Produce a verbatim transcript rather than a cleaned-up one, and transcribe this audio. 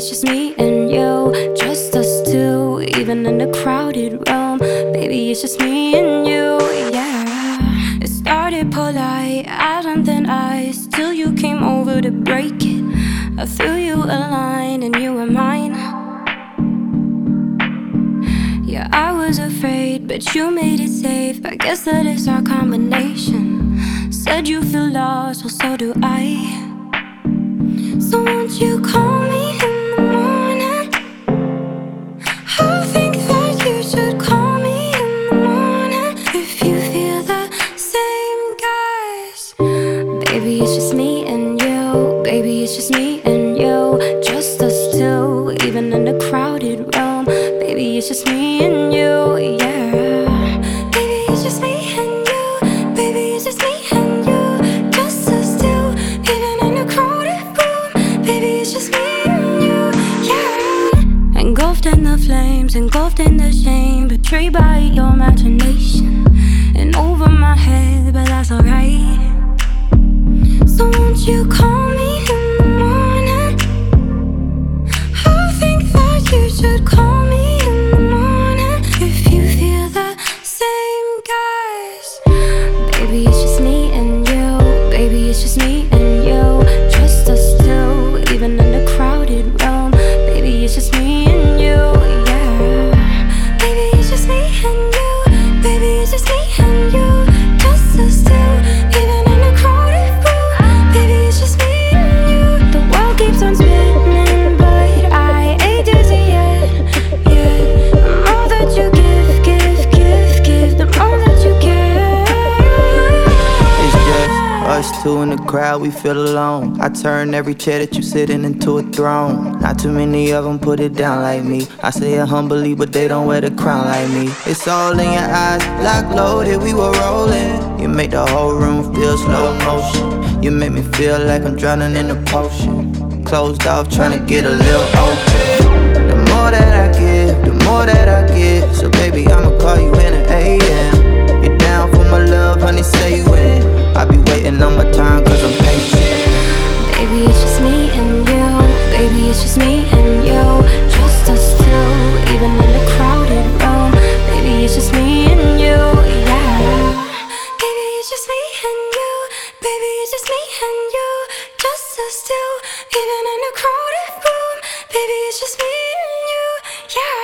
just me and you, just us two, even in a crowded room. Baby, it's just me and you, yeah. It started polite, eyes and then eyes, till you came over to break it. I threw you a line and you were mine. Yeah, I was afraid, but you made it safe. I guess that is our combination. Said you feel lost, well so do I. So won't you call me in the morning? I think that you should call me in the morning if you feel the same, guys. Baby, it's just me and you. Baby, it's just me and you, just us two, even in a crowded room. Baby, it's just me and you, yeah. Baby, it's just me and you. Baby, it's just me and you, just us two, even in a crowded room. Baby, it's just me and you, yeah. Engulfed in the flames, engulfed in the shame, betrayed by your imagination, and over my head, but that's alright. So won't you call me in the morning? I think that you should call me in the morning if you feel the same, guys. Baby, it's just me and you. Baby, it's just me and you, just us two, even in a crowded room. Baby, it's just me and you, yeah. Baby, it's just me and you. Baby, it's just me and you, just us two, even in a crowded room. Baby, it's just me and you. The world keeps on spinning, but I ain't dizzy yet, yeah. The more that you give, give, give, give, the more that you care. It's just us two in the crowd, we feel alone. I turn every chair that you sitting into a throne. Not too many of them put it down like me. I say it humbly, but they don't wear the crown like me. It's all in your eyes, lock loaded, we were rolling. You make the whole room feel slow motion. You make me feel like I'm drowning in a potion. Closed off, trying to get a little open. The more that I give, the more that I give. So baby, I'ma call you in the A M. You're down for my love, honey, say you in. I be waiting on my time, cause I'm patient. Baby, it's just me and you. Baby, it's just me and you, just us two, even in a crowded room. Baby, it's just me and you, yeah. Baby, it's just me and you. Baby, it's just me and you, just us two, even in a crowded room. Baby, it's just me and you, yeah.